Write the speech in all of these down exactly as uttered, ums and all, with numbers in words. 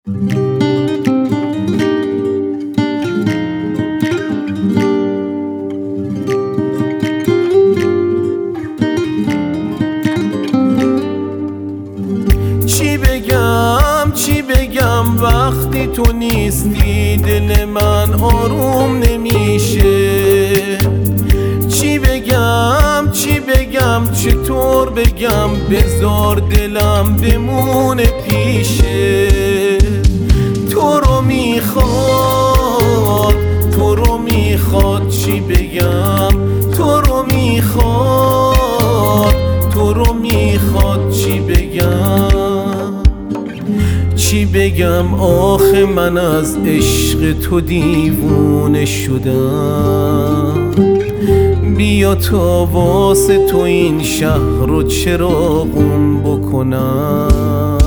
چی بگم چی بگم وقتی تو نیستی دل من آروم نمیشه. چی بگم چی بگم چطور بگم بذار دلم بمونه پیشه. تو رو میخواد تو رو میخواد چی بگم تو رو میخواد تو رو میخواد چی بگم چی بگم آخه من از عشق تو دیوونه شدم. بیا تا واسه تو این شهر رو چراغون بکنم.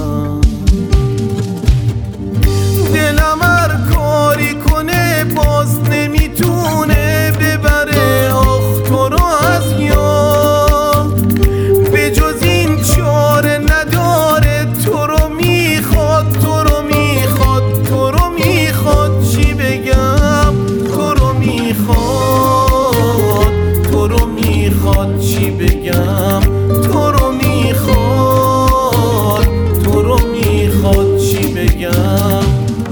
دلم هر کاری کنه باز نمیتونه ببره آخ تو رو از یاد. به جز این چاره نداره تو رو میخواد تو رو میخواد تو رو میخواد چی بگم تو رو میخواد تو رو میخواد چی بگم تو رو میخواد تو رو میخواد چی بگم.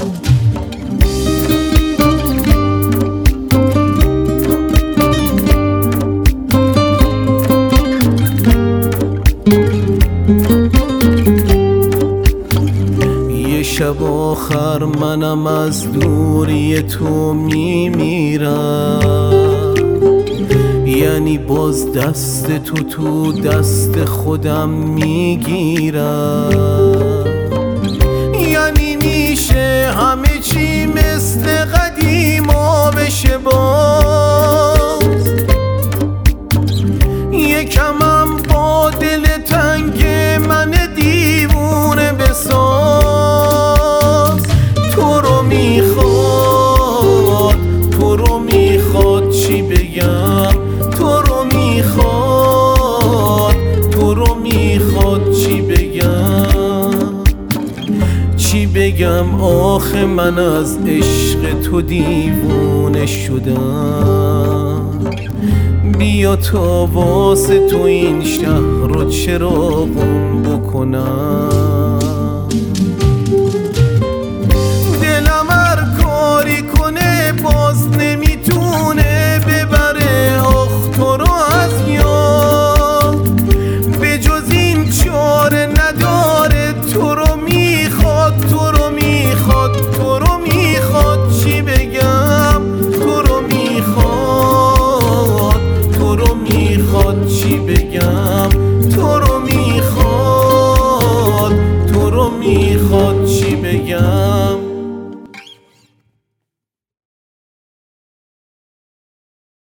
یه شب آخر منم از دوری تو میمیرم. یعنی باز دست تو تو دست خودم میگیرم. یعنی میشه همه چی مثل قدیما بشه باز. یکمم با دل تنگ من دیوونه بساز. تو رو میخواد تو رو میخواد چی بگم تو رو میخواد تو رو میخواد چی بگم چی بگم آخه من از عشق تو دیوونه شدم. بیا تا واسه تو این شهر رو چراغون بکنم.